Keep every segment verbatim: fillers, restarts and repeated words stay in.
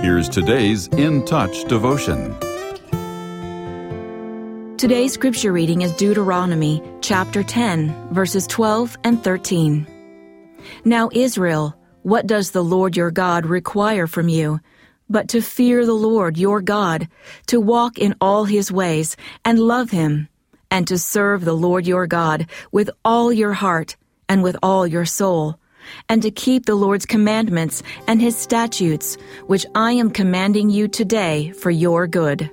Here's today's In Touch devotion. Today's scripture reading is Deuteronomy chapter ten, verses twelve and thirteen. Now Israel, what does the Lord your God require from you, but to fear the Lord your God, to walk in all his ways, and love him, and to serve the Lord your God with all your heart and with all your soul, and to keep the Lord's commandments and his statutes, which I am commanding you today for your good.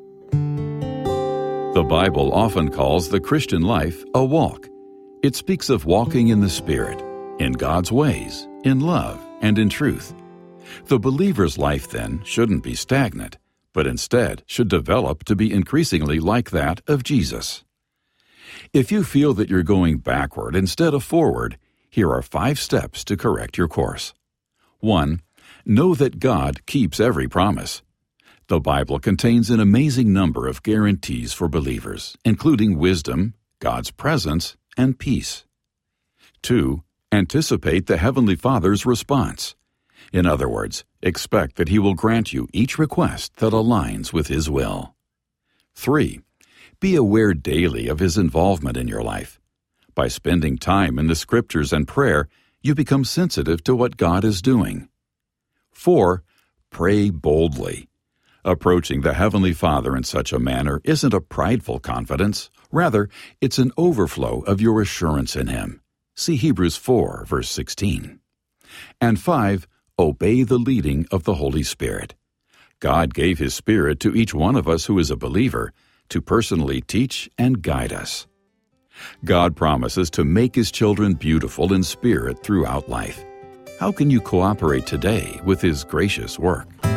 The Bible often calls the Christian life a walk. It speaks of walking in the Spirit, in God's ways, in love, and in truth. The believer's life, then, shouldn't be stagnant, but instead should develop to be increasingly like that of Jesus. If you feel that you're going backward instead of forward, here are five steps to correct your course. One, know that God keeps every promise. The Bible contains an amazing number of guarantees for believers, including wisdom, God's presence, and peace. Two, anticipate the Heavenly Father's response. In other words, expect that He will grant you each request that aligns with His will. Three, be aware daily of His involvement in your life. By spending time in the Scriptures and prayer, you become sensitive to what God is doing. Four, pray boldly. Approaching the Heavenly Father in such a manner isn't a prideful confidence. Rather, it's an overflow of your assurance in Him. See Hebrews four, verse sixteen. And five, obey the leading of the Holy Spirit. God gave His Spirit to each one of us who is a believer to personally teach and guide us. God promises to make His children beautiful in spirit throughout life. How can you cooperate today with His gracious work?